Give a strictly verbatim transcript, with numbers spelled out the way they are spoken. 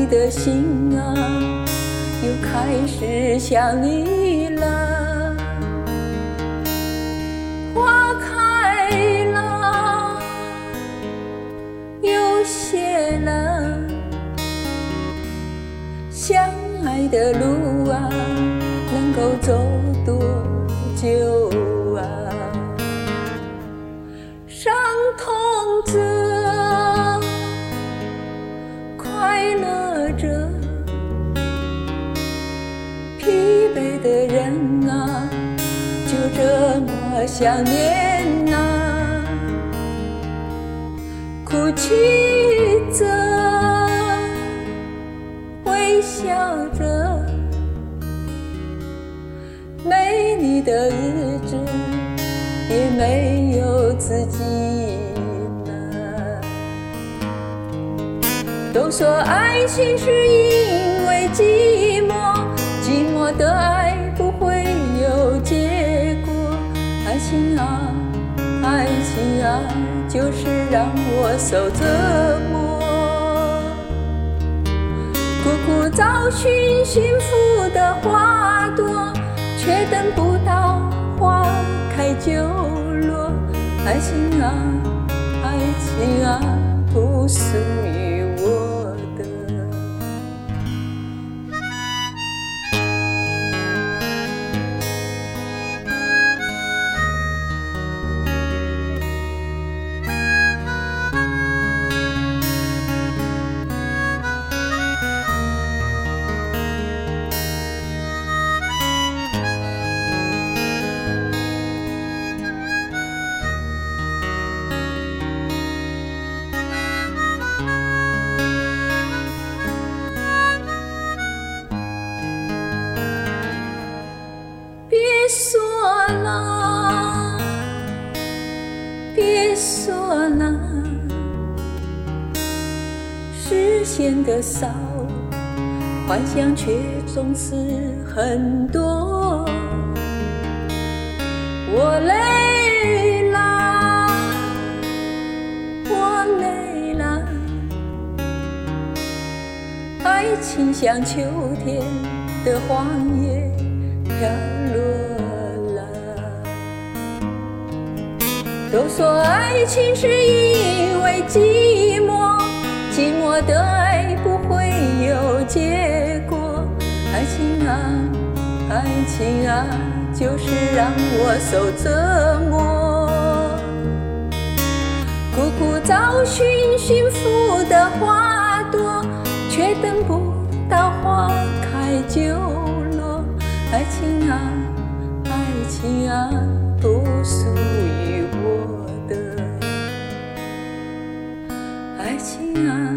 你的心啊，又开始想你了。花开了，又谢了，相爱的路啊，能够走多久啊？伤痛着，快乐着，疲惫的人啊，就这么想念啊，哭泣着，微笑着，没你的日子也没有自己呢。都说爱情是因为寂寞，寂寞的爱不会有结果。爱情啊，爱情啊，就是让我受折磨。苦苦找寻幸福的花朵，却等不到花开就落。爱情啊，爱情啊，不属于我的。别说了，别说了，实现的少，幻想却总是很多。我累了，我累了，爱情像秋天的黄叶飘落了。都说爱情是因为寂寞，寂寞的爱不会有结果。爱情啊，爱情啊，就是让我受折磨。苦苦找寻幸福的花朵，却等不到花开就落。爱情啊，爱情啊，不属于我的。爱情啊。